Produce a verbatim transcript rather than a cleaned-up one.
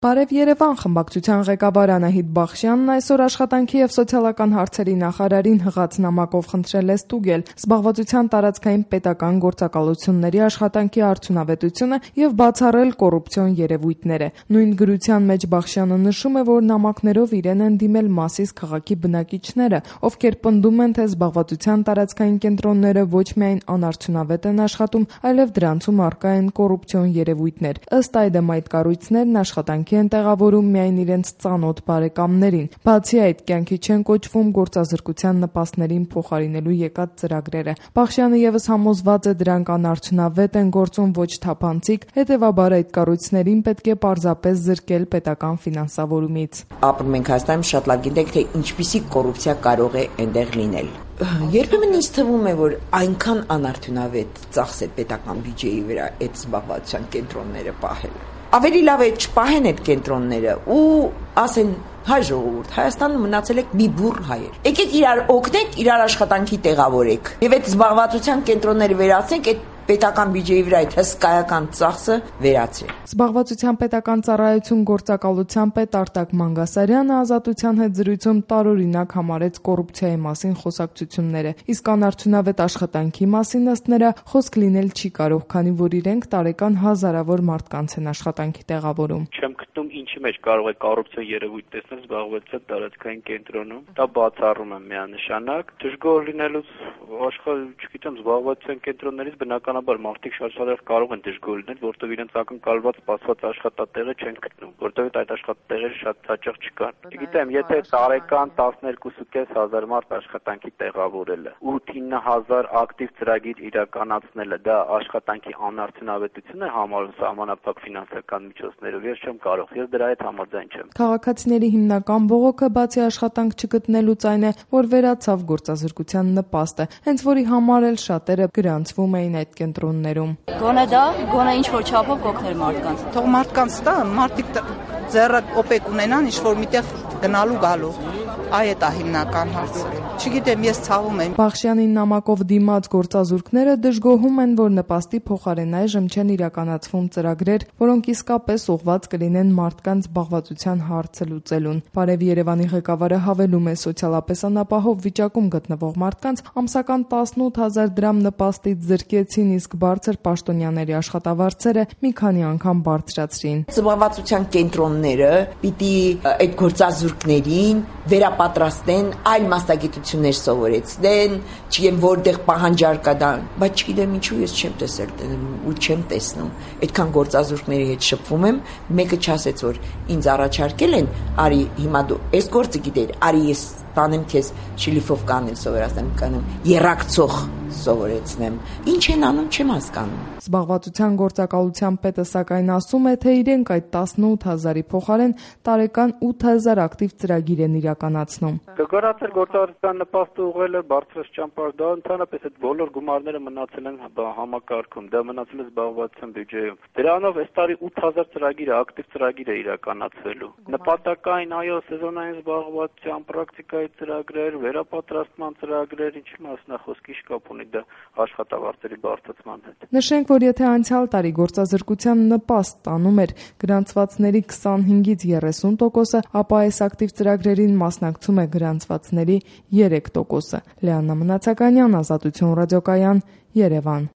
Բարև Երևան խմբակցության ղեկավար Անահիտ Բախշյանն այսօր աշխատանքի և սոցիալական հարցերի նախարարին հղած նամակով խնդրել է ստուգել զբաղվածության տարածքային պետական գործակալությունների աշխատանքի արդյունավետությունը և բացառել կոռուպցիոն երևույթները։ Նույն գրության մեջ Բախշյանը նշում է, որ նամակներով իրեն են դիմել Մասիս քաղաքի բնակիչները, ովքեր պնդում են, թե զբաղվածության տարածքային կենտրոնները ոչ միայն անարդյունավետ են աշխատում, այլև դրանցում առկա են կոռուպցիոն երևույթներ։ Ըստ այդմ այդ կառույցներն աշխատանքի են տեղավորում միայն իրենց ծանոթ բարեկամներին։ Բացի այդ, կյանքի չեն կոչվում գործազրկության նպաստներին փոխարինելու եկած ծրագրերը։ Բախշյանը ևս համոզված է, դրանք անարդյունավետ են գործում, ոչ թափանցիկ, հետևաբար այդ կառույցներին պետք է պարզապես զրկել պետական ֆինանսավորումից։ Ապրում ենք Հայաստանում, շատ լավ գիտենք, թե ինչպիսի կոռուպցիա կարող է այնտեղ լինել։ Երբեմն ինձ թվում է, որ այնքան անարդյունավետ ծախսել պետական բյուջեի վրա այդ զբաղվածության կենտրոնները պահել։ Ավելի լավ է չպահեն այդ կենտրոնները ու ասեն հայ ժողովուրդ, Հայաստանում մնացել եք մի բուռ հայեր։ Եկեք իրար օգնեք, իրար աշխատանքի տեղավորեք։ Եվ այդ զբաղվածության կենտրոնները վերացնենք, այդ պետական բյուջեի վրա այդ հսկայական ծախսը վերացրել։ Զբաղվածության պետական ծառայություն գործակալության պետ Արտակ Մանգասարյանը Ազատության հետ զրույցում տարօրինակ համարեց կոռուպցիայի մասին խոսակցությունները, իսկ անարդյունավետ աշխատանքի մասին ըստ նրա խոսք լինել չի կարող, քանի որ իրենք տարեկան հազարավոր մարդկանց են աշխատանքի տեղավորում։ Չեմ գտնում ինչի մեջ կարող է կոռուպցիա երևույթ տեսնել զբաղվածության տարածքային կենտրոնում։ Դա բացառում եմ միանշանակ։ Դժգոհ լինելուց աշխարհ, չգիտեմ, զբաղվածության կենտրոններից բնականաբար մարդիկ շատ-շատ կարող են դժգոհ լինել, որտեղ իրենց ակնկալված սպասված աշխատատեղը չեն գտնում, որտեղ այդ աշխատատեղերը շատ հաճախ չկան։ Չգիտեմ, եթե տարեկան տասներկու կես հազար մարդ աշխատանքի տեղավորելը, ութ-ինը հազար ակտիվ ծրագիր իրականացնելը, դա աշխատանքի անարդյունավետություն է համարում սահմանափակ ֆինանսական միջոցներով, ես չեմ կարող, ես դրա հետ համաձայն չեմ։ Քաղաքացիների հիմնական բողոքը բացի աշխատանք չգտնելուց այն է, որ վերացավ գործազրկության նպաստը, հենց որի համար էլ շատերը գրանցվում էին այդ կենտրոններում։ Գոնե դա, գոնե ինչ-որ չափով կօգներ մարդկանց։ Թող մարդկանց տա, մարդիկ ձեռը օպեկ ունենան ինչ-որ միտեղ գնալու գալու։ Այ է դա հիմնական հարցը։ Չգիտեմ, ես ցավում եմ։ Բախշյանի նամակով դիմաց գործազուրկները դժգոհում են, որ նպաստի փոխարեն այժմ չեն իրականացվում ծրագրեր, որոնք իսկապես ուղղված կլինեն մարդկանց զբաղվածության հարցը լուծելուն։ Բարև Երևանի ղեկավարը հավելում է, սոցիալապես անապահով վիճակում գտնվող մարդկանց ամսական տասնութ հազար դրամ նպաստից զրկեցին, իսկ բարձր պաշտոնյաների աշխատավարձերը մի քանի անգամ բարձրացրին։ Զբաղվածության կենտրոնները պիտի այդ գործազուրկներին վերապատրաստեն, այլ մասնագիտություններ սովորեցնեն, չգիտեմ որտեղ պահանջարկ կա դա, բայց չգիտեմ ինչու ես չեմ տեսել ու չեմ տեսնում։ Այդքան գործազուրկների հետ շփվում եմ, մեկը չասեց, որ ինձ առաջարկել են, արի հիմա դու այս գործը գիտեր, արի ես տանեմ քեզ շիլիֆով կանել սովորացնեմ, կանեմ երակցող սովորեցնեմ։ Ինչ են անում, չեմ հասկանում։ Զբաղվածության գործակալության պետը սակայն ասում է, թե իրենք այդ տասնութ հազարի փոխարեն տարեկան ութ հազար ակտիվ ծրագիր են իրականացնում։ Կգարացել գործարարության նպաստը ուղղելը բարձր ճամփար, դա ընդհանրապես այդ բոլոր գումարները մնացել են համակարգում, դա մնացել է զբաղվածության բյուջեում։ Դրանով այս տարի ութ հազար ծրագիր ակտիվ ծրագիր է իրականացվելու։ Նպատակային, այո, սեզոնային զբաղվածության պրակտիկայի ծրագրեր, վերապատրաստման ծրագրեր, ինչի մասն է խոսքի շկաપ ունի դա աշխատավարձերի բարձրացման հետ։ Նշենք, որ եթե անցյալ տարի գործազրկության նպաստ տանում էր գրանցվածների քսանհինգից երեսուն տոկոսը, ապա այս ակտիվ ծրագրերին մասնակցում է գրանցվածների երեք տոկոսը։ Լիաննա Մնացականյան, Ազատություն ռադիոկայան, Երևան։